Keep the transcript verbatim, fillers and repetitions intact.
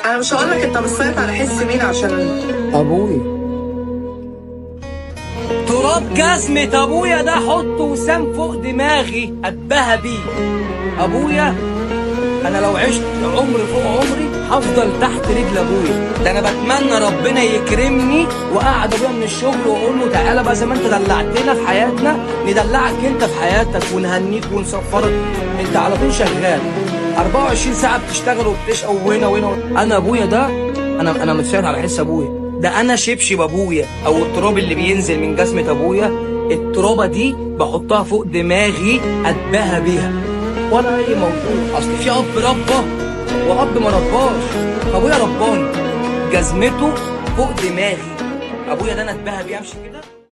انا مش هقول لك انت بتصيط على حس مين عشان ابوي. تراب جزمة ابويا ده حطه وسام فوق دماغي اتباهى بيه. ابويا انا لو عشت عمري فوق عمري هفضل تحت رجل ابويا. ده انا بتمنى ربنا يكرمني واقعد ابويا من الشغل واقول له تعالى بقى زي ما انت دلعتنا في حياتنا ندلعك انت في حياتك ونهنيك ونسفرك. انت على طول شغال أربعة وعشرين ساعة بتشتغل وبتشقى وهنا وهنا. انا ابويا ده انا انا متشاهد على حس ابويا. ده انا شبشب ابويا او التراب اللي بينزل من جزمة ابويا. الترابة دي بحطها فوق دماغي اتباهى بيها ولا اي موضوع. اصل في اب ربى واب ما رباش. ابويا رباني جزمته فوق دماغي. ابويا ده انا اتباهى بيه امشي كده.